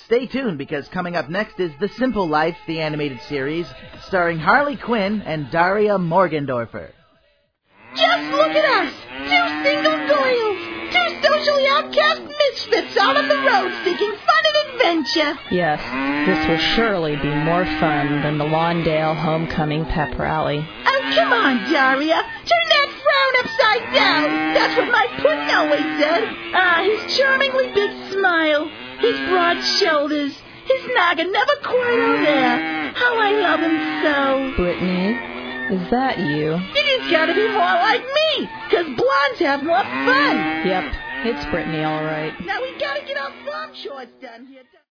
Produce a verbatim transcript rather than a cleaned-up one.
Stay tuned, because coming up next is The Simple Life, the animated series, starring Harley Quinn and Daria Morgendorffer. Just look at us! Two single Doyles! Two socially outcast misfits out on the road seeking fun and adventure! Yes, this will surely be more fun than the Lawndale Homecoming Pep Rally. Oh, come on, Daria! Turn that frown upside down! That's what my puddin' always said! Ah, his charmingly big smile, his broad shoulders, his noggin never quite on there. How I love him so! Brittany? Is that you? It's gotta be more like me, because blondes have more fun. Yep, it's Brittany, all right. Now we gotta get our farm chores done here.